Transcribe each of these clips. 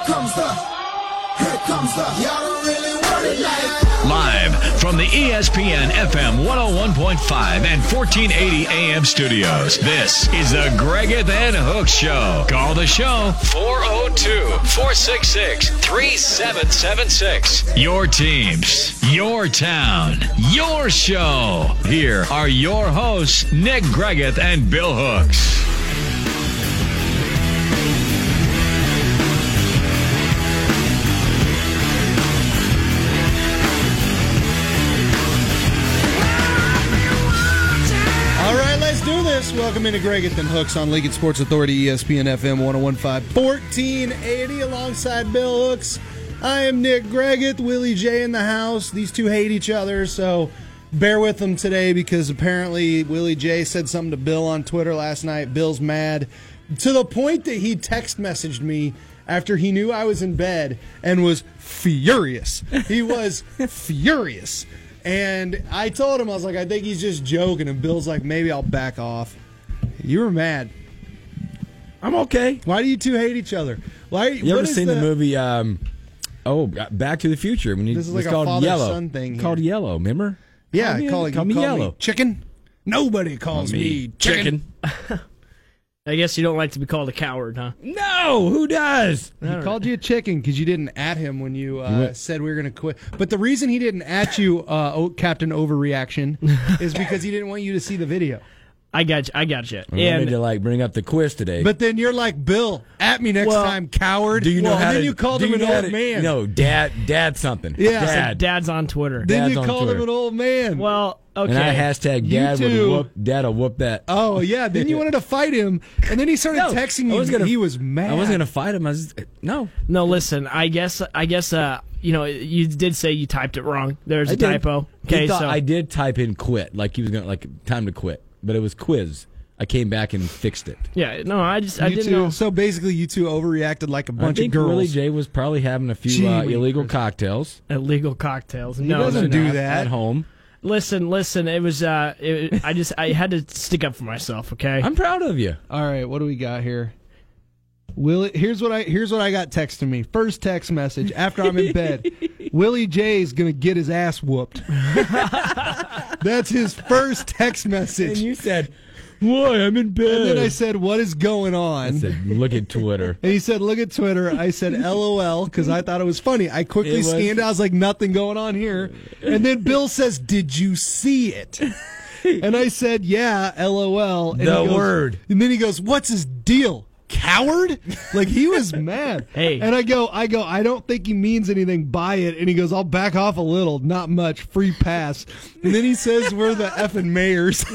y'all don't really want it like. Live from the ESPN FM 101.5 and 1480 AM studios, this is the Greggeth and Hook Show. Call the show 402-466-3776. Your teams, your town, your show. Here are your hosts, Nick Greggeth and Bill Hooks. Welcome into Greggeth and Hooks on Lincoln Sports Authority, ESPN FM 101.5, 1480, alongside Bill Hooks. I am Nick Greggeth, Willie J in the house. These two hate each other, so bear with them today because apparently Willie J said something to Bill on Twitter last night. Bill's mad to the point that he text messaged me after he knew I was in bed and was furious. He was furious. And I told him, I was like, I think he's just joking. And Bill's like, maybe I'll back off. You were mad. I'm okay. Why do you two hate each other? You ever seen the movie Back to the Future? When this is like a father-son thing. Called Yellow, remember? Yeah, call me Yellow. Chicken? Nobody calls me chicken. I guess you don't like to be called a coward, huh? No, who does? He called you a chicken because you didn't at him when you said we were going to quit. But the reason he didn't at you, Captain Overreaction, is because he didn't want you to see the video. I got you. I wanted to bring up the quiz today. But then you're like, Bill, at me next time, coward. Do you know how then to, you called him an old man. No, dad something. Yeah. Dad's on Twitter. Then Dad's you called him an old man. Well, okay. And I hashtag Dad will whoop that. Oh, yeah. Then you wanted to fight him, and then he started texting you. He was mad. I wasn't going to fight him. No, listen, I guess you did say you typed it wrong. There's a typo. Okay, so I did type in quit, like he was going to, time to quit. But it was quiz. I came back and fixed it. Yeah, no, I didn't know. So basically, you two overreacted like a bunch of girls. Willie J was probably having a few illegal cocktails. Illegal cocktails. He doesn't do that at home. Listen. It was. I had to stick up for myself. Okay. I'm proud of you. All right, what do we got here? Here's what I got texted me. First text message after I'm in bed. Willie J's gonna get his ass whooped. That's his first text message. And you said, "Why? I'm in bed." And then I said, "What is going on?" I said, "Look at Twitter." And he said, "Look at Twitter." I said, "LOL," because I thought it was funny. I quickly scanned it. I was like, "Nothing going on here." And then Bill says, "Did you see it?" And I said, "Yeah, LOL." And word. And then he goes, "What's his deal? Coward?" Like, he was mad. Hey. And I go, I don't think he means anything by it. And he goes, "I'll back off a little, not much, free pass." And then he says, "We're the effing mayors."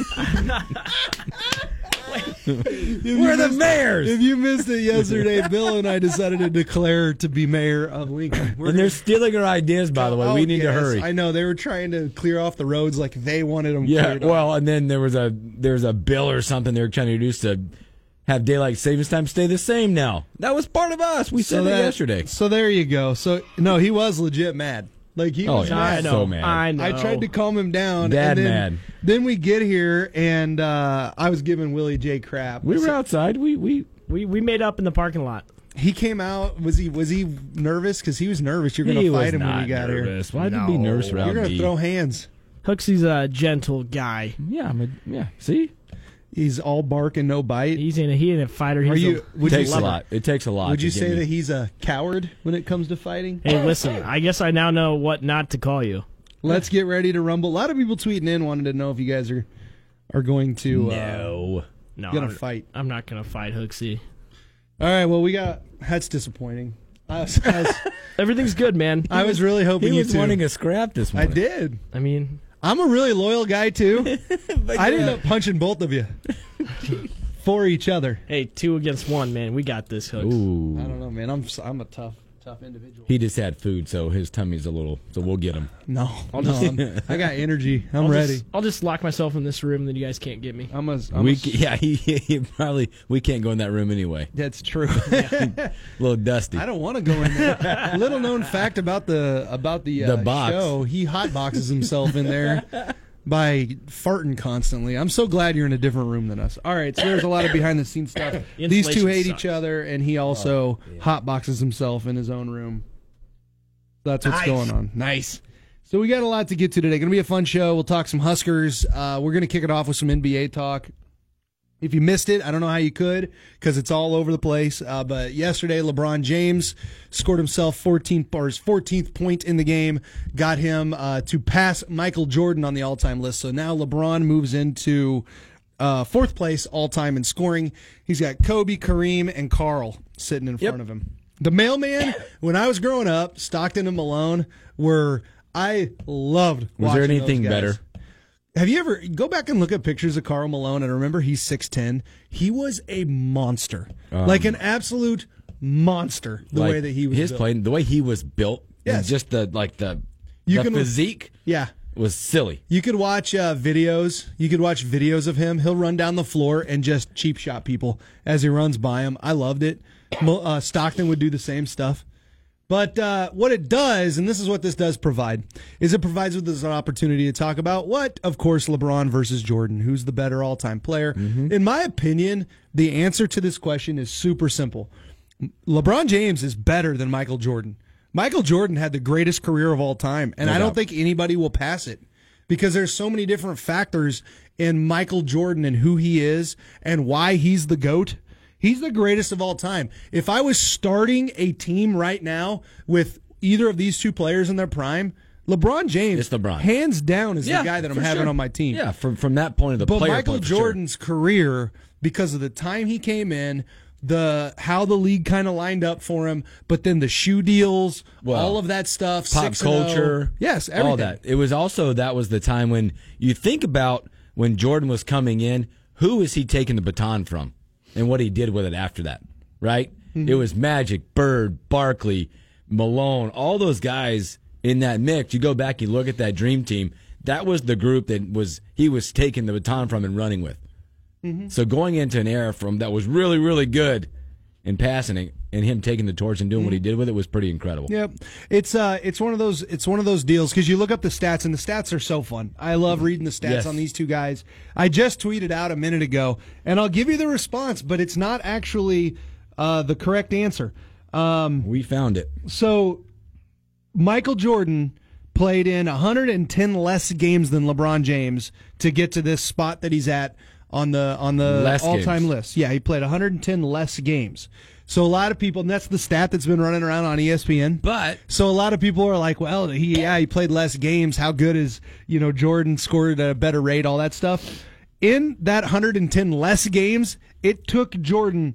We're the mayors. If you missed it yesterday, Bill and I decided to declare to be mayor of Lincoln. They're stealing our ideas, by the way. We need to hurry. I know, they were trying to clear off the roads like they wanted them cleared well, off. and then there was a bill or something they were trying to introduce to have daylight savings time stay the same now. That was part of us. We said that yesterday. So there you go. So, no, he was legit mad. Like, he was mad. So mad. I know. I tried to calm him down. Mad. Then we get here, and I was giving Willie J crap. We were outside. We made up in the parking lot. He came out. Was he nervous? Because he was nervous. You're going to fight him when you got here. Why did he be nervous around me? You're going to throw hands. Hooksy's a gentle guy. Yeah, see? He's all bark and no bite. He ain't a fighter. It takes a lot. It takes a lot. Would you say that he's a coward when it comes to fighting? Hey, listen, I guess I now know what not to call you. Let's get ready to rumble. A lot of people tweeting in wanted to know if you guys are going to gonna fight. I'm not gonna fight Hooksy. All right, well, that's disappointing. Everything's good, man. I was really hoping he was wanting a scrap this morning. I did. I mean, I'm a really loyal guy too. I'd end up punching both of you for each other. Hey, 2 against 1, man. We got this, Hooks. Ooh. I don't know, man. I'm a tough individual. He just had food, so his tummy's a little. So we'll get him. No, I got energy. I'm ready. I'll just lock myself in this room, then you guys can't get me. He probably we can't go in that room anyway. That's true. A little dusty. I don't want to go in there. Little known fact about the box. show: he hot boxes himself in there. by farting constantly. I'm so glad you're in a different room than us. All right, so there's a lot of behind-the-scenes stuff. These two hate each other, and he also hotboxes himself in his own room. That's what's going on. Nice. So we got a lot to get to today. Going to be a fun show. We'll talk some Huskers. We're going to kick it off with some NBA talk. If you missed it, I don't know how you could because it's all over the place. But yesterday, LeBron James scored himself his 14th point in the game, got him to pass Michael Jordan on the all-time list. So now LeBron moves into fourth place all-time in scoring. He's got Kobe, Kareem, and Karl sitting in front of him. The mailman, when I was growing up, Stockton and Malone I loved watching. Was there anything those guys. better? Have you ever go back and look at pictures of Karl Malone and remember he's 6'10"? He was a monster. Like an absolute monster the way that he was built. Playing, the way he was built, yes. and just the physique was silly. You could watch videos. You could watch videos of him. He'll run down the floor and just cheap shot people as he runs by them. I loved it. Stockton would do the same stuff. But what it does, and this is what this does provide, is it provides us an opportunity to talk about of course, LeBron versus Jordan. Who's the better all-time player? Mm-hmm. In my opinion, the answer to this question is super simple. LeBron James is better than Michael Jordan. Michael Jordan had the greatest career of all time, and I don't think anybody will pass it because there's so many different factors in Michael Jordan and who he is and why he's the GOAT. He's the greatest of all time. If I was starting a team right now with either of these two players in their prime, LeBron James, hands down, is the guy that I'm having on my team. Yeah, from that point of the player. But Michael Jordan's career, because of the time he came in, how the league kind of lined up for him, but then the shoe deals, all of that stuff, pop culture, yes, everything. All that. It was also that was the time when you think about when Jordan was coming in, who was he taking the baton from? And what he did with it after that, right? Mm-hmm. It was Magic, Bird, Barkley, Malone, all those guys in that mix. You go back, you look at that dream team. That was the group that he was taking the baton from and running with. Mm-hmm. So going into an era that was really, really good in passing it, and him taking the torch and doing what he did with it was pretty incredible. Yep, it's one of those deals because you look up the stats and the stats are so fun. I love reading the stats on these two guys. I just tweeted out a minute ago, and I'll give you the response, but it's not actually the correct answer. We found it. So Michael Jordan played in 110 less games than LeBron James to get to this spot that he's at on the all-time list. Yeah, he played 110 less games. So a lot of people, and that's the stat that's been running around on ESPN. So a lot of people are like, well, he played less games. How good is, Jordan scored at a better rate, all that stuff. In that 110 less games, it took Jordan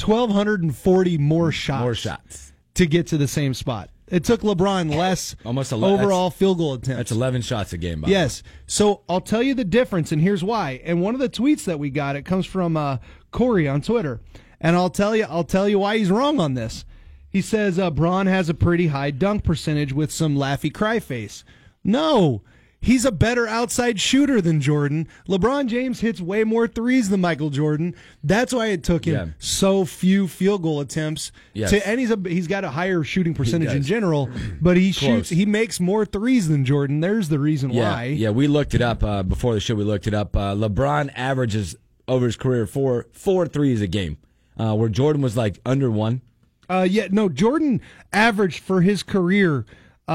1,240 more shots to get to the same spot. It took LeBron less overall field goal attempts. That's 11 shots a game. Yes. So I'll tell you the difference, and here's why. And one of the tweets that we got, it comes from Corey on Twitter, and I'll tell you why he's wrong on this. He says Bron has a pretty high dunk percentage with some laughy cry face. No. He's a better outside shooter than Jordan. LeBron James hits way more threes than Michael Jordan. That's why it took him so few field goal attempts. Yes. And he's got a higher shooting percentage in general, but he makes more threes than Jordan. There's the reason why. Yeah, we looked it up before the show. We looked it up. LeBron averages over his career four threes a game, where Jordan was like under one. Jordan averaged for his career.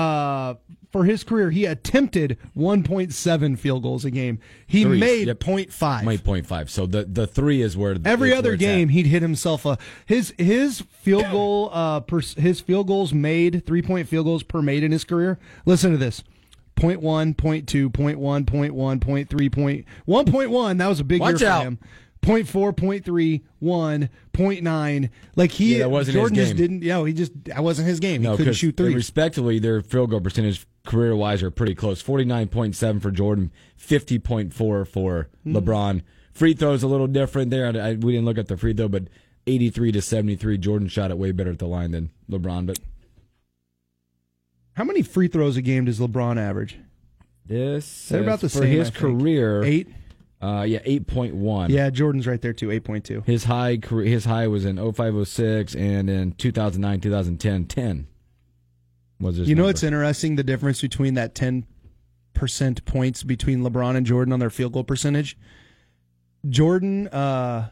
He attempted 1.7 field goals a game. He made 0.5. Made 0.5. So the three is where every other game he'd hit himself his field goal his field goals made 3-point field goals per made in his career. Listen to this. 0.1, 0.2, 0.1, 0.1, 0.3, 1.1. That was a big year for him. 0.4, 0.3, 1, 0.9. Like that wasn't Jordan his just game. didn't. That wasn't his game. He couldn't shoot threes. Respectively, their field goal percentage career wise are pretty close. 49.7 for Jordan, 50.4 for LeBron. Free throws a little different there. We didn't look at the free throw, but 83 to 73. Jordan shot it way better at the line than LeBron. But how many free throws a game does LeBron average? They're about the for same. His career, 8. 8.1. Yeah, Jordan's right there too, 8.2. His high was in 05-06, and in 2009-2010, 10 was his number. It's interesting, the difference between that 10% percent points between LeBron and Jordan on their field goal percentage. Jordan made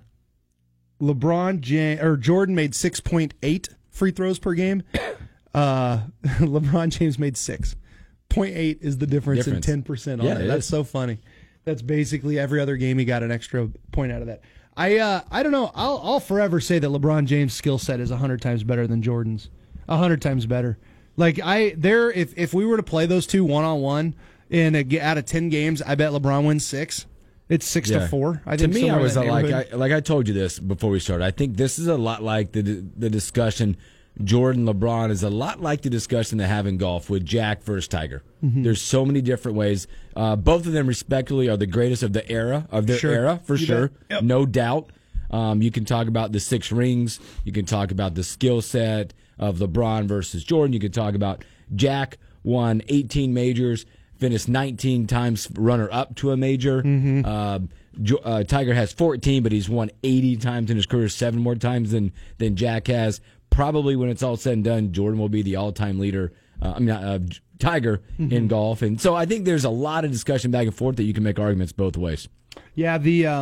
6.8 free throws per game. LeBron James made 6. 0.8 is the difference in 10% on it. That's so funny. That's basically every other game he got an extra point out of that. I don't know. I'll forever say that LeBron James' skill set is 100 times better than Jordan's. 100 times better. Like if we were to play those two 1-on-1 out of 10 games, I bet LeBron wins 6. It's 6-4. I think. To me, I was like I told you this before we started. I think this is a lot like the discussion. Jordan, LeBron is a lot like the discussion they have in golf with Jack versus Tiger. Mm-hmm. There's so many different ways. Both of them, respectively, are the greatest of their era, for sure. Yep. No doubt. You can talk about the 6 rings. You can talk about the skill set of LeBron versus Jordan. You can talk about Jack won 18 majors, finished 19 times runner-up to a major. Mm-hmm. Tiger has 14, but he's won 80 times in his career, 7 more times than Jack has. Probably when it's all said and done, Jordan will be the all-time leader, Tiger in golf. And so I think there's a lot of discussion back and forth that you can make arguments both ways. Yeah,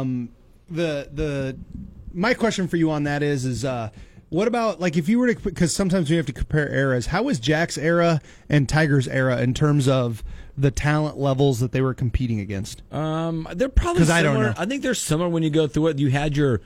my question for you on that is what about, like, if you were to, because sometimes we have to compare eras, how was Jack's era and Tiger's era in terms of the talent levels that they were competing against? They're probably similar. I don't know. I think they're similar when you go through it. You had your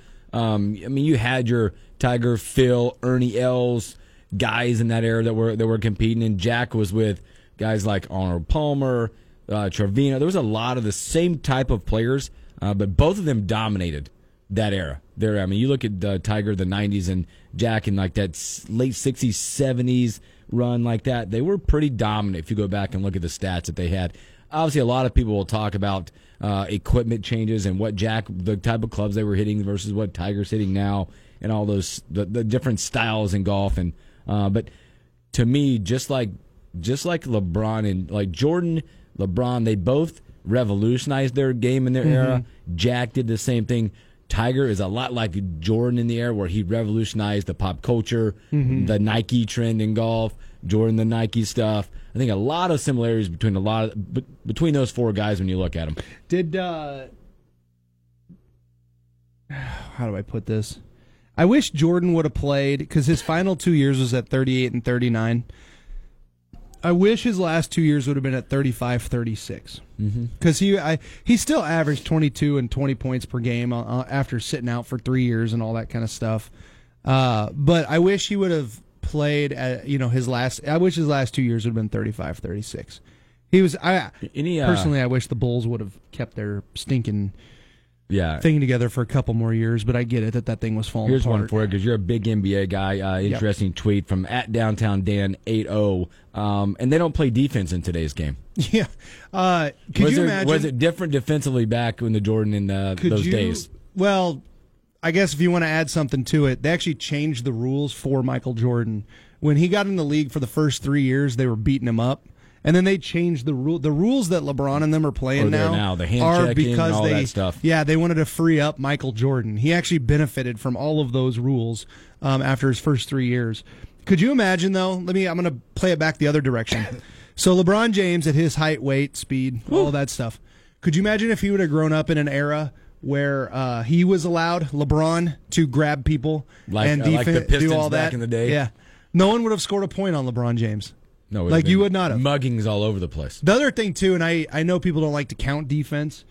Tiger, Phil, Ernie Els, guys in that era that were competing, and Jack was with guys like Arnold Palmer, Trevino. There was a lot of the same type of players, but both of them dominated that era. You look at Tiger, the 90s, and Jack in like that late 60s, 70s run like that. They were pretty dominant if you go back and look at the stats that they had. Obviously, a lot of people will talk about equipment changes and what the type of clubs they were hitting versus what Tiger's hitting now, and all those the different styles in golf. And but to me, just like LeBron and like Jordan, LeBron, they both revolutionized their game in their era. Jack did the same thing. Tiger is a lot like Jordan in the era where he revolutionized the pop culture, the Nike trend in golf. Jordan, the Nike stuff. I think a lot of similarities between those 4 guys when you look at them. How do I put this? I wish Jordan would have played, because his final 2 years was at 38 and 39. I wish his last 2 years would have been at 35, 36. Because he still averaged 22 and 20 points per game after sitting out for 3 years and all that kind of stuff. But I wish he would have played at, I wish his last 2 years would have been 35, 36. Personally, I wish the Bulls would have kept their stinking thing together for a couple more years, but I get it that thing was falling apart. Here's one for you, because you're a big NBA guy. Interesting tweet from @DowntownDan80. And they don't play defense in today's game. Yeah. Could you imagine? Was it different defensively back in the Jordan in those days? Well, I guess if you want to add something to it, they actually changed the rules for Michael Jordan. When he got in the league for the first 3 years, they were beating him up. And then they changed the rule. The rules that LeBron and them are playing now the hand checking and all that stuff. Yeah, they wanted to free up Michael Jordan. He actually benefited from all of those rules after his first 3 years. Could you imagine, though? I'm going to play it back the other direction. So LeBron James at his height, weight, speed, all that stuff. Could you imagine if he would have grown up in an era where he was allowed, LeBron, to grab people and defense, like the Pistons do all that back in the day? Yeah. No one would have scored a point on LeBron James. No, you would not have. Muggings all over the place. The other thing, too, and I know people don't like to count defense,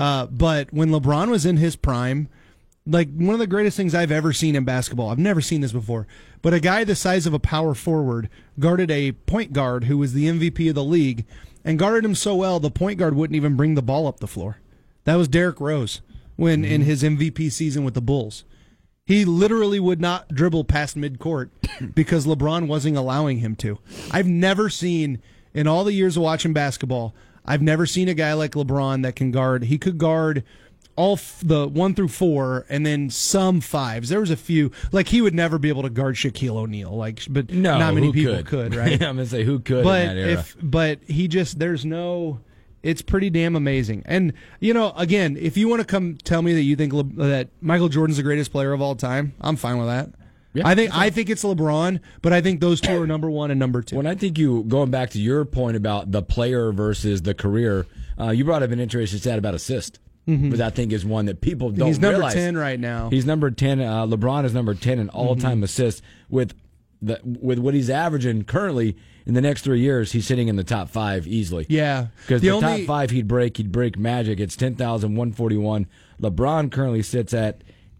but when LeBron was in his prime, like one of the greatest things I've ever seen in basketball, I've never seen this before, but a guy the size of a power forward guarded a point guard who was the MVP of the league, and guarded him so well the point guard wouldn't even bring the ball up the floor. That was Derrick Rose in his MVP season with the Bulls. He literally would not dribble past midcourt because LeBron wasn't allowing him to. I've never seen, in all the years of watching basketball, I've never seen a guy like LeBron that can guard. He could guard all the 1 through 4 and then some 5s. There was a few. Like, he would never be able to guard Shaquille O'Neal. But no, not many people could, right? I'm going to say who could in that era. But he just, there's no... It's pretty damn amazing. And, again, if you want to come tell me that you think that Michael Jordan's the greatest player of all time, I'm fine with that. Yeah, I think it's LeBron, but I think those two are number 1 and number 2. When I think going back to your point about the player versus the career, you brought up an interesting stat about assist. But I think is one that people don't He's number realize. 10 right now. He's number 10. LeBron is number 10 in all-time assists with what he's averaging currently. In the next 3 years, he's sitting in the top 5 easily. Yeah, Because the top 5 he'd break Magic. It's 10,141. LeBron currently sits at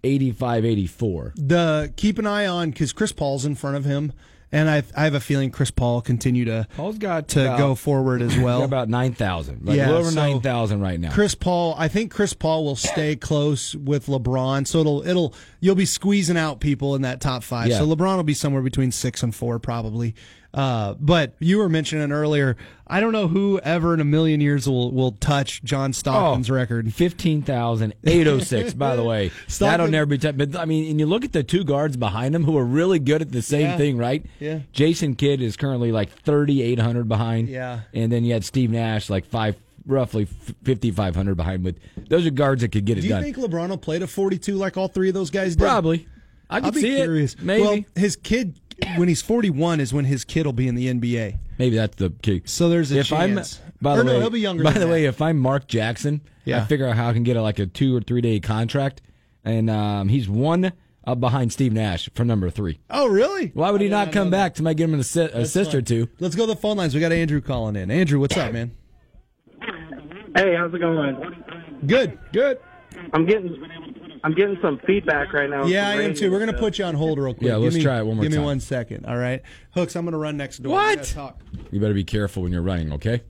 85-84. Keep an eye on, because Chris Paul's in front of him, and I have a feeling Chris Paul continue to Paul's got go forward as well. Got about 9,000. Yeah, a little over so 9,000 right now. I think Chris Paul will stay close with LeBron, so you'll be squeezing out people in that top 5. Yeah. So LeBron will be somewhere between 6 and 4 probably. But you were mentioning earlier, I don't know who ever in a million years will touch John Stockton's record. 15,806, by the way. That'll never be touched. But, I mean, and you look at the two guards behind him who are really good at the same thing, right? Yeah. Jason Kidd is currently like 3,800 behind. Yeah. And then you had Steve Nash like roughly 5,500 behind. But those are guards that could get it Do done. you think LeBron will play to 42 like all 3 of those guys did? Probably. I I'll could be see curious. it. Maybe. Well, his kid, when he's 41, is when his kid will be in the NBA. Maybe that's the key. So there's a chance. By the way, he'll be younger. By than the that. way, if I'm Mark Jackson, I figure out how I can get a 2 or 3 day contract, and he's one up behind Steve Nash for number 3. Oh, really? Why would he not come back to give him an assist or two? Let's go to the phone lines. We got Andrew calling in. Andrew, what's up, man? Hey, how's it going? Good. I'm getting some feedback right now. Yeah, I am too. We're going to put you on hold real quick. Yeah, let's try it one more Give time. me 1 second, all right? Hooks, I'm going to run next door. What? We gotta talk. You better be careful when you're running, okay?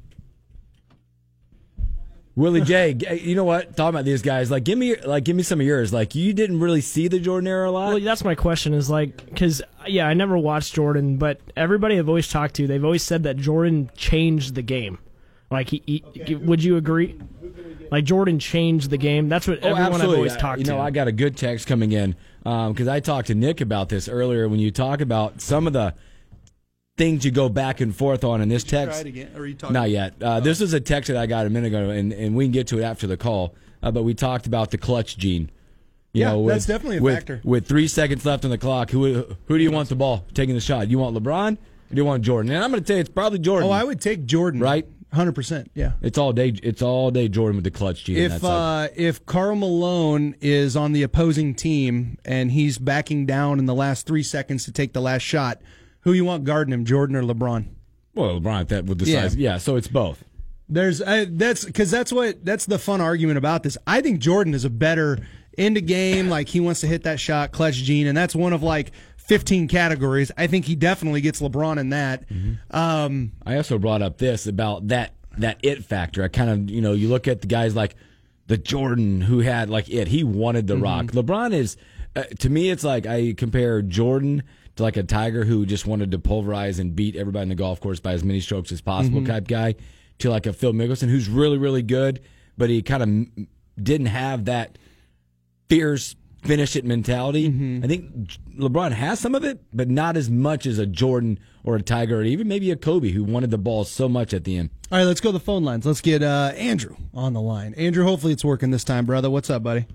Willie J, you know what? Talking about these guys, give me some of yours. You didn't really see the Jordan era a lot. Well, that's my question. Is because I never watched Jordan, but everybody I've always talked to, they've always said that Jordan changed the game. Would you agree? Jordan changed the game. That's what everyone absolutely. I've always talked to. I got a good text coming in because I talked to Nick about this earlier. When you talk about some of the things you go back and forth on in this text. Try it again. Or are you talking? Not yet. This is a text that I got a minute ago, and we can get to it after the call. But we talked about the clutch gene. That's definitely a factor. With 3 seconds left on the clock, who do you want the ball taking the shot? You want LeBron or do you want Jordan? And I'm going to tell you it's probably Jordan. Oh, I would take Jordan. Right? 100%. Yeah. It's all day Jordan with the clutch gene. If Karl Malone is on the opposing team and he's backing down in the last 3 seconds to take the last shot, who you want guarding him, Jordan or LeBron? Well, LeBron with the size. Yeah, so it's both. That's the fun argument about this. I think Jordan is a better into game, he wants to hit that shot, clutch gene, and that's one of 15 categories. I think he definitely gets LeBron in that. Mm-hmm. I also brought up this about that it factor. I kind of, you look at the guys like the Jordan who had it. He wanted the rock. LeBron is, to me, it's I compare Jordan to a Tiger who just wanted to pulverize and beat everybody in the golf course by as many strokes as possible type guy, to a Phil Mickelson who's really, really good, but he kind of didn't have that fierce finish it mentality. I think LeBron has some of it, but not as much as a Jordan or a Tiger or even maybe a Kobe who wanted the ball so much at the end. All right, let's go to the phone lines. Let's get Andrew on the line. Andrew, hopefully it's working this time, brother. What's up, buddy?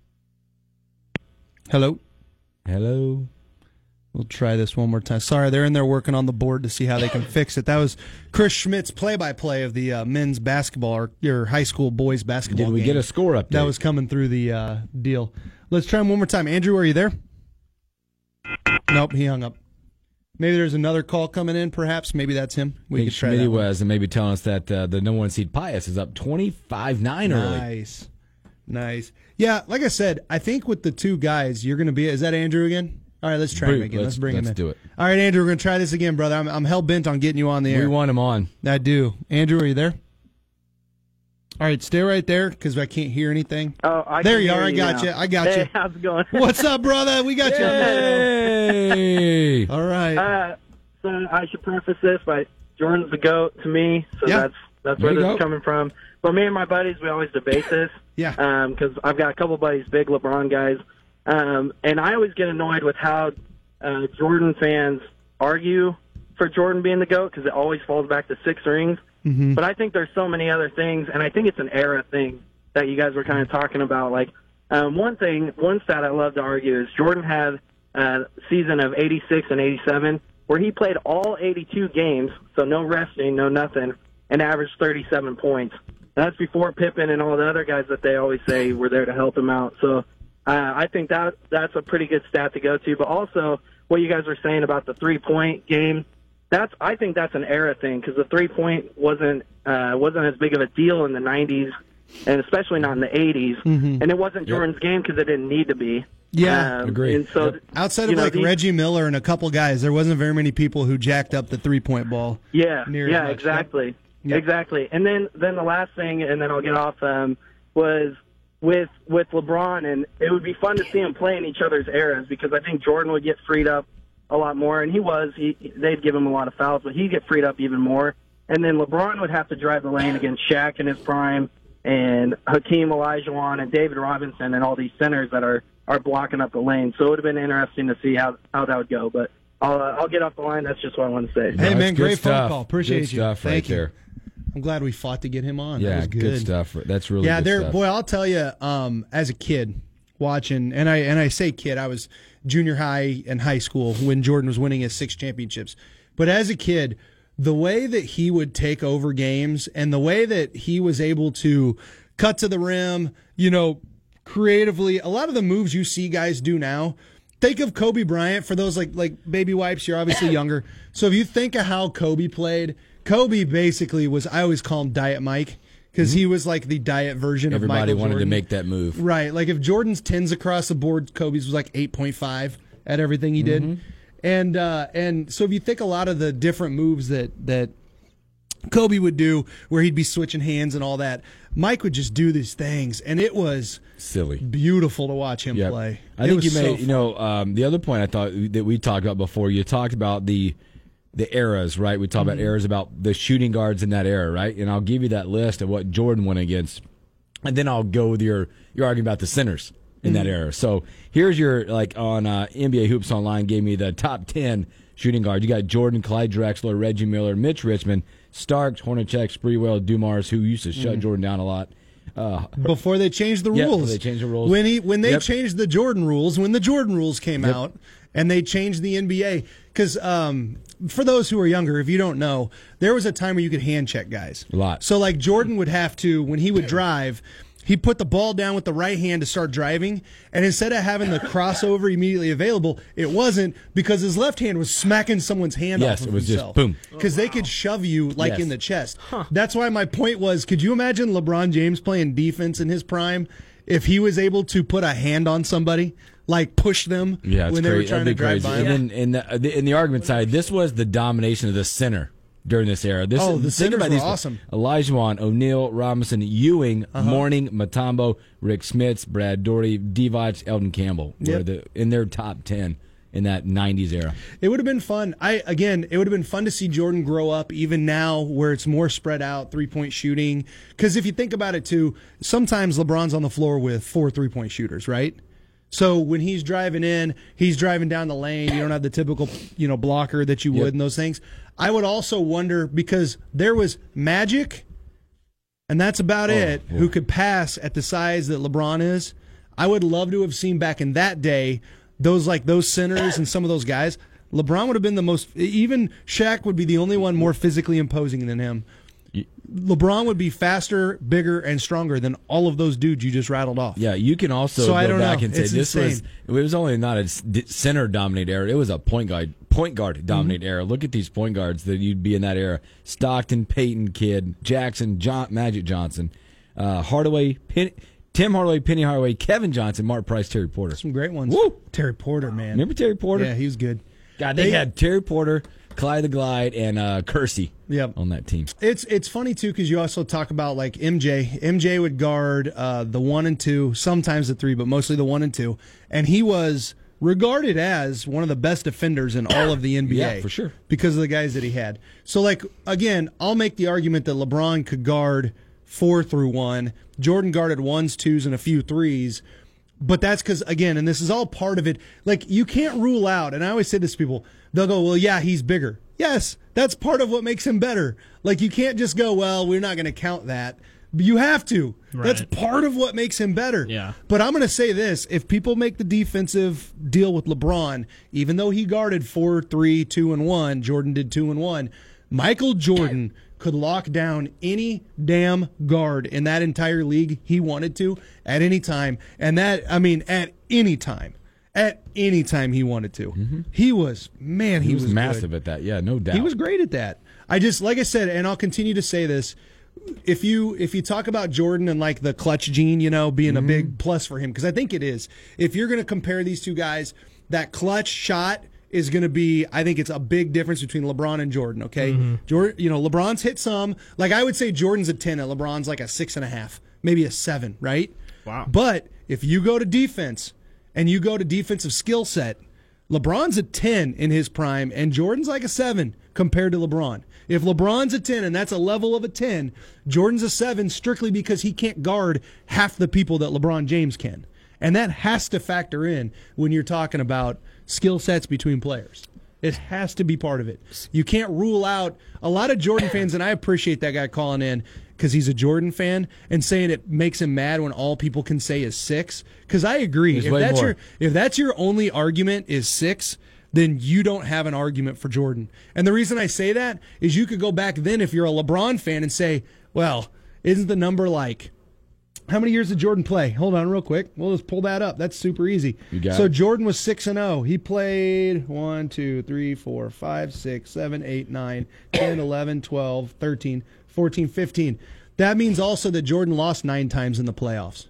Hello? We'll try this one more time. Sorry, they're in there working on the board to see how they can fix it. That was Chris Schmidt's play-by-play of the men's basketball or your high school boys basketball Did we game. get a score update? That was coming through the deal. Let's try him one more time. Andrew, are you there? Nope, he hung up. Maybe there's another call coming in, perhaps. Maybe that's him. We could try that one. was, and maybe telling us that the number 1 seed Pius is up 25-9 early. Nice. Yeah, like I said, I think with the two guys, you're going to be... Is that Andrew again? All right, let's try him again. Let's bring him in. Let's do it. All right, Andrew, we're going to try this again, brother. I'm hell-bent on getting you on the air. We want him on. I do. Andrew, are you there? All right, stay right there because I can't hear anything. Oh, there you are. I got you. Hey, how's it going? What's up, brother? We got you. Hey! All right. So I should preface this by Jordan's the GOAT to me, so that's where this is coming from. But me and my buddies, we always debate this. Yeah. Because I've got a couple buddies, big LeBron guys, and I always get annoyed with how Jordan fans argue for Jordan being the GOAT because it always falls back to 6 rings. Mm-hmm. But I think there's so many other things, and I think it's an era thing that you guys were kind of talking about. One stat I love to argue is Jordan had season of 86 and 87, where he played all 82 games, so no resting, no nothing, and averaged 37 points. And that's before Pippen and all the other guys that they always say were there to help him out. So I think that's a pretty good stat to go to. But also, what you guys were saying about the three-point game, I think that's an era thing, because the three-point wasn't as big of a deal in the 90s, and especially not in the 80s. Mm-hmm. And it wasn't Jordan's game because it didn't need to be. Yeah, agree. And so, outside of Reggie Miller and a couple guys, there wasn't very many people who jacked up the three-point ball. Yeah, much. exactly. Yep. Exactly. And then the last thing, and then I'll get off, was with LeBron, and it would be fun to see him play in each other's eras, because I think Jordan would get freed up a lot more, and they'd give him a lot of fouls, but he'd get freed up even more. And then LeBron would have to drive the lane against Shaq in his prime, and Hakeem Olajuwon and David Robinson and all these centers that are blocking up the lane. So it would have been interesting to see how that would go. But I'll get off the line. That's just what I want to say. Hey, man, great stuff. phone call. Appreciate good you. Stuff right Thank you. there. I'm glad we fought to get him on. Yeah, that was good stuff. That's really good stuff. Boy, I'll tell you, as a kid watching, and I say kid, I was junior high and high school when Jordan was winning his 6 championships. But as a kid, the way that he would take over games and the way that he was able to cut to the rim, creatively, a lot of the moves you see guys do now. Think of Kobe Bryant. For those like baby wipes, you're obviously younger. So if you think of how Kobe played, Kobe basically was, I always call him Diet Mike, because he was like the diet version of Michael Jordan. Everybody wanted to make that move. Right. Like if Jordan's 10s across the board, Kobe's was like 8.5 at everything he did. And so if you think a lot of the different moves that Kobe would do, where he'd be switching hands and all that, Mike would just do these things, and it was silly, beautiful to watch him play. I think you made, the other point I thought that we talked about before, you talked about the eras, right? We talked about eras, about the shooting guards in that era, right? And I'll give you that list of what Jordan went against, and then I'll go with your argument about the centers in that era. So here's your, on NBA Hoops Online, gave me the top 10 shooting guards. You got Jordan, Clyde Drexler, Reggie Miller, Mitch Richmond, Starks, Hornacek, Sprewell, Dumars, who used to shut Jordan down a lot. Before they changed the rules. Before they changed the rules. When they changed the Jordan rules, when the Jordan rules came out, and they changed the NBA. Because for those who are younger, if you don't know, there was a time where you could hand check guys. A lot. So like Jordan would have to, when he would drive, he'd put the ball down with the right hand to start driving, and instead of having the crossover immediately available, it wasn't, because his left hand was smacking someone's hand off of it was himself. just boom. Because they could shove you in the chest. Huh. That's why my point was, could you imagine LeBron James playing defense in his prime if he was able to put a hand on somebody, like push them when they were trying to drive by him? And then in the argument side, this was the domination of the center during this era. The centers were awesome. Olajuwon, O'Neal, Robinson, Ewing, Mourning, Mutombo, Rick Smits, Brad Daugherty, Divac, Eldon Campbell were in their top 10 in that 90s era. It would have been fun. It would have been fun to see Jordan grow up, even now where it's more spread out, three-point shooting. Because if you think about it, too, sometimes LeBron's on the floor with 4 three-point shooters, right? So when he's driving in, he's driving down the lane. You don't have the typical, blocker that you would and those things. I would also wonder, because there was Magic, and that's about it, who could pass at the size that LeBron is. I would love to have seen back in that day those centers and some of those guys. LeBron would have been the most, even Shaq would be the only one more physically imposing than him. LeBron would be faster, bigger, and stronger than all of those dudes you just rattled off. Yeah, you can also go back and say it was only not a center dominated era. It was a point guard dominated era. Look at these point guards that you'd be in that era: Stockton, Peyton, Kidd, Jackson, Magic Johnson, Hardaway, Tim Hardaway, Penny Hardaway, Kevin Johnson, Mark Price, Terry Porter. Some great ones. Woo! Terry Porter, man. Remember Terry Porter? Yeah, he was good. God, they had Terry Porter, Clyde the Glide, and Kersey on that team. It's funny, too, because you also talk about, like, MJ. MJ would guard the 1 and 2, sometimes the 3, but mostly the 1 and 2. And he was regarded as one of the best defenders in all of the NBA. Yeah, for sure. Because of the guys that he had. So, like, again, I'll make the argument that LeBron could guard 4 through 1. Jordan guarded 1s, 2s, and a few 3s. But that's because, again, and this is all part of it, like, you can't rule out, and I always say this to people, they'll go, well, yeah, he's bigger. Yes, that's part of what makes him better. Like, you can't just go, well, we're not going to count that. You have to. Right. That's part of what makes him better. Yeah. But I'm going to say this. If people make the defensive deal with LeBron, even though he guarded 4-3, 2-1, Jordan did 2-1, Michael Jordan could lock down any damn guard in that entire league he wanted to at any time. And that, I mean, at any time. At any time he wanted to. Mm-hmm. He was massive good. at that. Yeah, no doubt. He was great at that. I just, like I said, and I'll continue to say this, if you talk about Jordan and like the clutch gene, you know, being a big plus for him, because I think it is. If you're going to compare these two guys, that clutch shot is going to be, I think it's a big difference between LeBron and Jordan, okay? Jordan, you know, LeBron's hit some. Like I would say Jordan's a 10 and LeBron's like a 6.5, maybe a 7, right? Wow. But if you go to defense and you go to defensive skill set, LeBron's a 10 in his prime and Jordan's like a 7 compared to LeBron. If LeBron's a 10 and that's a level of a 10, Jordan's a 7 strictly because he can't guard half the people that LeBron James can. And that has to factor in when you're talking about skill sets between players. It has to be part of it. You can't rule out a lot of Jordan fans, and I appreciate that guy calling in because he's a Jordan fan and saying it makes him mad when all people can say is 6. Because I agree. If that's your only argument is 6, then you don't have an argument for Jordan. And the reason I say that is you could go back then if you're a LeBron fan and say, well, isn't the number like, how many years did Jordan play? Hold on real quick. We'll just pull that up. That's super easy. So Jordan was 6-0. He played 1, 2, 3, 4, 5, 6, 7, 8, 9, 10, 11, 12, 13, 14, 15. That means also that Jordan lost 9 times in the playoffs.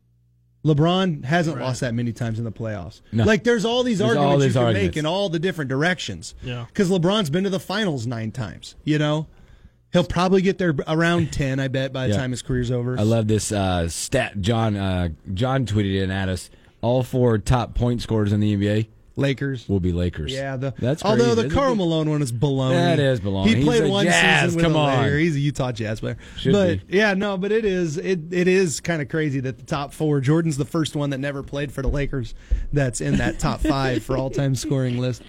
LeBron hasn't lost that many times in the playoffs. No. Like, there's all these arguments you can make in all the different directions. Yeah. Because LeBron's been to the finals 9 times, you know? He'll probably get there around 10, I bet, by the time his career's over. I love this stat. John tweeted in at us. All 4 top point scorers in the NBA Lakers will be Lakers. Yeah, that's crazy. Although the Karl Malone one is baloney. That is baloney. He played He's one Jazz, season with come a on. Laker. He's a Utah Jazz player. Should be. Yeah, no, but it is kind of crazy that the top 4. Jordan's the first one that never played for the Lakers. That's in that top 5 for all time scoring list.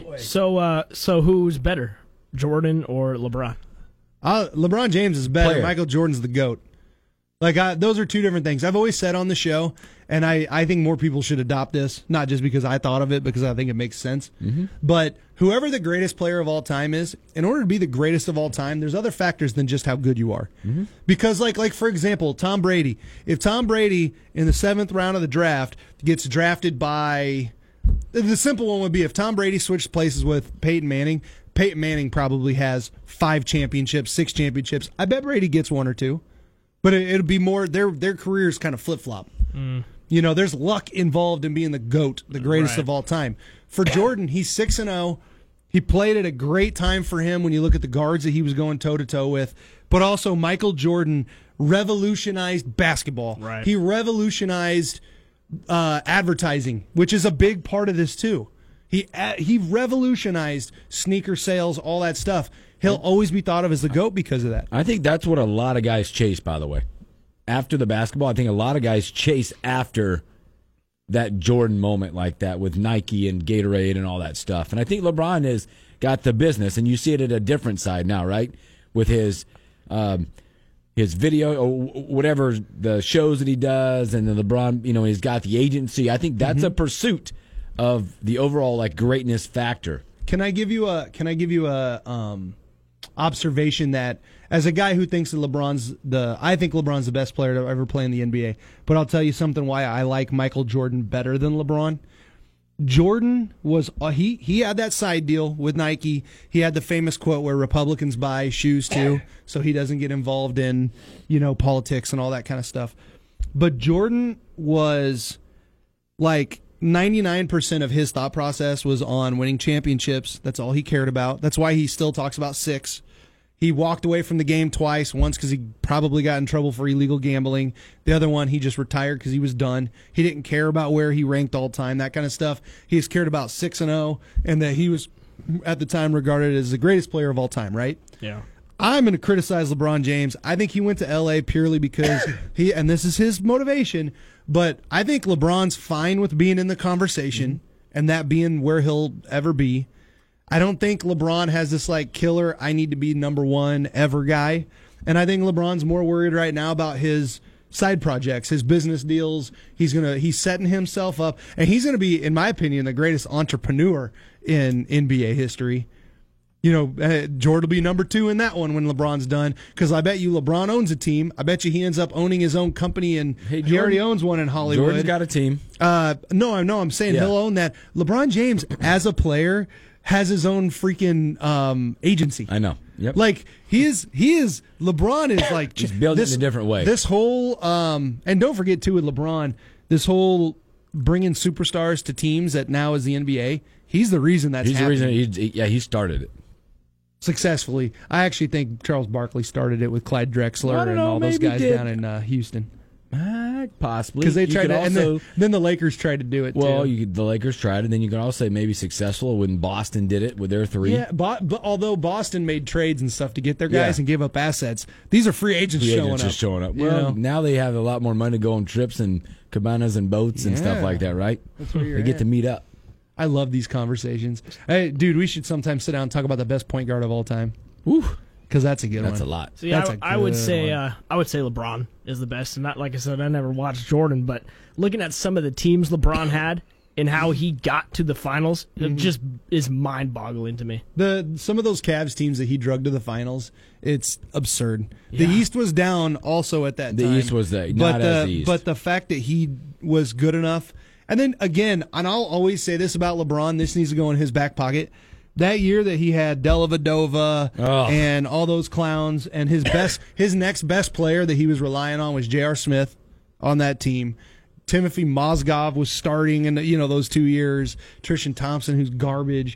So who's better, Jordan or LeBron? LeBron James is better. Player. Michael Jordan's the GOAT. Like, those are two different things. I've always said on the show, and I think more people should adopt this, not just because I thought of it, because I think it makes sense. Mm-hmm. But whoever the greatest player of all time is, in order to be the greatest of all time, there's other factors than just how good you are. Mm-hmm. Because, like for example, Tom Brady. If Tom Brady, in the 7th round of the draft, gets drafted by... The simple one would be if Tom Brady switched places with Peyton Manning probably has 5 championships, 6 championships. I bet Brady gets 1 or 2. But it'll be more, their careers kind of flip-flop. You know, there's luck involved in being the GOAT, the greatest of all time. For Jordan, he's 6-0. He played at a great time for him when you look at the guards that he was going toe-to-toe with. But also, Michael Jordan revolutionized basketball. Right. He revolutionized advertising, which is a big part of this, too. He revolutionized sneaker sales, all that stuff. He'll always be thought of as the GOAT because of that. I think that's what a lot of guys chase, by the way. After the basketball, I think a lot of guys chase after that Jordan moment like that with Nike and Gatorade and all that stuff. And I think LeBron has got the business, and you see it at a different side now, right? With his video or whatever, the shows that he does, and the LeBron, you know, he's got the agency. I think that's a pursuit of the overall like greatness factor. Can I give you a observation that as a guy who thinks that I think LeBron's the best player to ever play in the NBA, but I'll tell you something why I like Michael Jordan better than LeBron. Jordan was he had that side deal with Nike. He had the famous quote where Republicans buy shoes too, so he doesn't get involved in, you know, politics and all that kind of stuff. But Jordan was like 99% of his thought process was on winning championships. That's all he cared about. That's why he still talks about 6. He walked away from the game twice, once because he probably got in trouble for illegal gambling. The other one, he just retired because he was done. He didn't care about where he ranked all time, that kind of stuff. He just cared about 6-0, and that he was, at the time, regarded as the greatest player of all time, right? Yeah. I'm going to criticize LeBron James. I think he went to L.A. purely because and this is his motivation, but I think LeBron's fine with being in the conversation and that being where he'll ever be. I don't think LeBron has this like killer, I need to be number 1 ever guy. And I think LeBron's more worried right now about his side projects, his business deals. He's setting himself up, and he's going to be, in my opinion, the greatest entrepreneur in NBA history. Jordan will be number 2 in that one when LeBron's done, because I bet you LeBron owns a team. I bet you he ends up owning his own company, and he already owns one in Hollywood. Jordan's got a team. No, I'm saying he'll own that. LeBron James, as a player, has his own freaking agency. I know. Yep. Like he is. LeBron is like he's building it in a different way. This whole and don't forget too with LeBron, this whole bringing superstars to teams that now is the NBA. He's the reason that's happening. The reason. He started it. Successfully. I actually think Charles Barkley started it with Clyde Drexler and all those guys down in Houston. Possibly. Because they tried to, and then the Lakers tried to do it too. The too. Lakers tried, and then you can also say maybe successful when Boston did it with their 3. Yeah, but although Boston made trades and stuff to get their guys and give up assets, these are free agents showing up. Well, now they have a lot more money to go on trips and cabanas and boats and stuff like that, right? That's where they get to meet up. I love these conversations. Hey, dude, we should sometime sit down and talk about the best point guard of all time. Woo. Because that's a good one. That's a lot. So I would say LeBron is the best. And not, like I said, I never watched Jordan, but looking at some of the teams LeBron had and how he got to the finals, it just is mind-boggling to me. Some of those Cavs teams that he drugged to the finals, it's absurd. Yeah. The East was down also at that time. The East was not as the East. But the fact that he was good enough, and then again, and I'll always say this about LeBron, this needs to go in his back pocket. That year that he had Dellavedova and all those clowns, and his next best player that he was relying on was J.R. Smith on that team. Timothy Mozgov was starting in those 2 years. Tristan Thompson, who's garbage.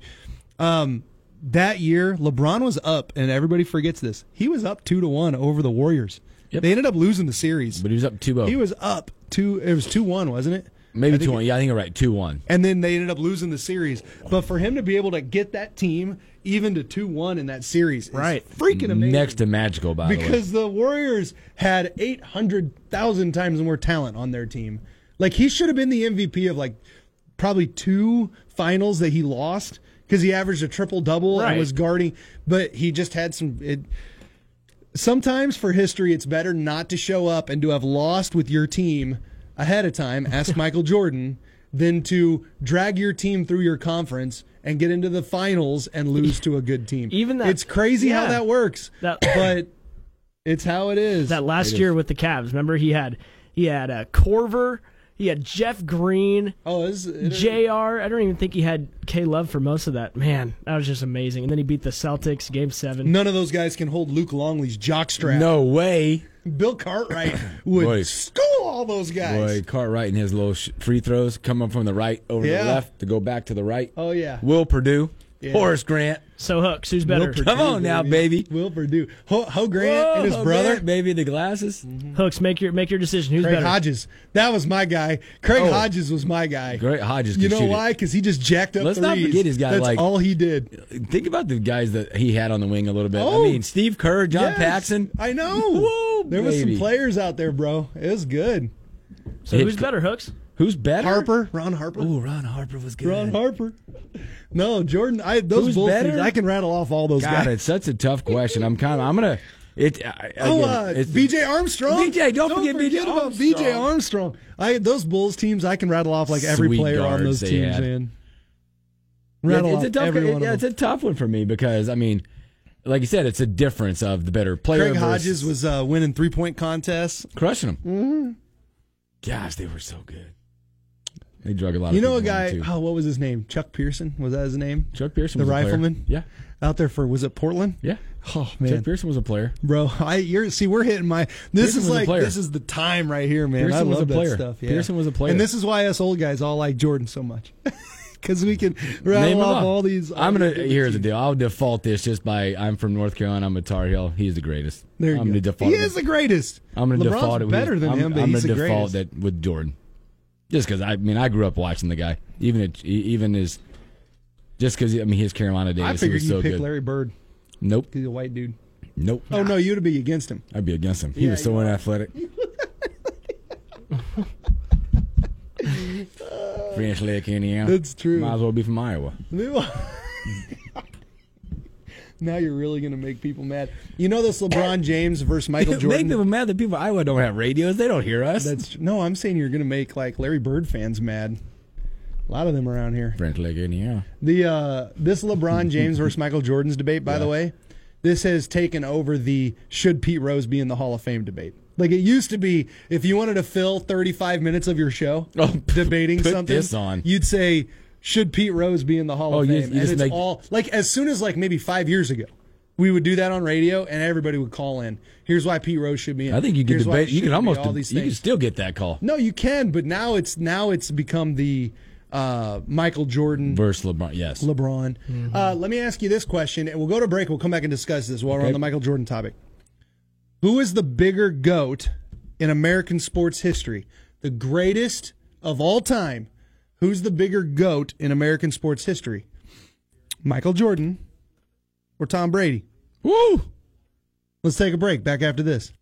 That year, LeBron was up, and everybody forgets this. He was up 2-1 over the Warriors. Yep. They ended up losing the series, but he was up 2-0. He was up 2. It was 2-1, wasn't it? Maybe 2-1. Yeah, I think you're right. 2-1. And then they ended up losing the series. But for him to be able to get that team even to 2-1 in that series is freaking amazing. Next to magical, by the way. Because the Warriors had 800,000 times more talent on their team. Like, he should have been the MVP of, like, probably 2 finals that he lost because he averaged a triple-double and was guarding. But he just had some... Sometimes for history, it's better not to show up and to have lost with your team ahead of time, ask Michael Jordan, than to drag your team through your conference and get into the finals and lose to a good team. It's crazy how that works, but it's how it is. That last year with the Cavs, remember he had Korver, he had Jeff Green, JR. I don't even think he had K Love for most of that. Man, that was just amazing. And then he beat the Celtics Game 7. None of those guys can hold Luke Longley's jockstrap. No way. Bill Cartwright would school all those guys. Boy, Cartwright and his little free throws come up from the right over the left to go back to the right. Oh, yeah. Will Purdue. Yeah. Horace Grant. So Hooks, who's better? Come on now, baby. Will Purdue. Ho Grant and his brother. Grant, baby, the glasses. Mm-hmm. Hooks, make your decision. Who's Craig better? Hodges. That was my guy. Craig Hodges was my guy. Great Hodges. You know why? Because he just jacked up Let's threes. not forget his guy. That's all he did. Think about the guys that he had on the wing a little bit. I mean, Steve Kerr, John Paxson. I know. There was some players out there, bro. It was good. So who's better, Hooks? Who's better? Ron Harper. Oh, Ron Harper was good. Ron Harper. No, Jordan. Those Bulls teams, I can rattle off all those guys. God, it's such a tough question. I'm gonna. B.J. Armstrong. Don't forget B.J. Armstrong. About B.J. Armstrong. Those Bulls teams, I can rattle off like every player on those teams, man. It's a tough one for me because I mean, like you said, it's a difference of the better player. Craig Hodges was winning 3-point contests, crushing them. Mm-hmm. Gosh, they were so good. They drug a lot of people. You know a guy, what was his name? Chuck Pearson? Was that his name? Chuck Pearson was the rifleman? Yeah. Out there was it Portland? Yeah. Oh, man. Chuck Pearson was a player. Bro, we're hitting this is the time right here, man. Pearson I love that stuff. Yeah. Pearson was a player. And this is why us old guys all like Jordan so much. Because we can rattle off all these. Here's the deal. I'll default this just by I'm from North Carolina. I'm a Tar Heel. He's the greatest. He is the greatest. I'm going to default it. Better than him, but he's the greatest. I'm going to default that with Jordan. Just because I grew up watching the guy. Even his, just because his Carolina days. I figured he was so you'd pick good. Larry Bird. Nope. He's a white dude. Nope. Oh no, you'd be against him. I'd be against him. He was so unathletic. French Lick, Indiana. That's true. Might as well be from Iowa. Now you're really going to make people mad. You know this LeBron James versus Michael Jordan? Make people mad that people in Iowa don't have radios. They don't hear us. No, I'm saying you're going to make like Larry Bird fans mad. A lot of them around here. Brent Ligon, yeah. This LeBron James versus Michael Jordan's debate, by the way, this has taken over the should Pete Rose be in the Hall of Fame debate. Like it used to be, if you wanted to fill 35 minutes of your show debating put something, this on. You'd say, should Pete Rose be in the Hall of Fame? And it's all, like as soon as like maybe 5 years ago, we would do that on radio and everybody would call in. Here's why Pete Rose should be in. I think you could debate. You can almost, all these you things. can still get that call. No, you can, but now it's become the Michael Jordan versus LeBron. Yes, LeBron. Let me ask you this question, and we'll go to break. We'll come back and discuss this while we're on the Michael Jordan topic. Who is the bigger GOAT in American sports history? The greatest of all time. Who's the bigger GOAT in American sports history? Michael Jordan or Tom Brady? Woo! Let's take a break. Back after this.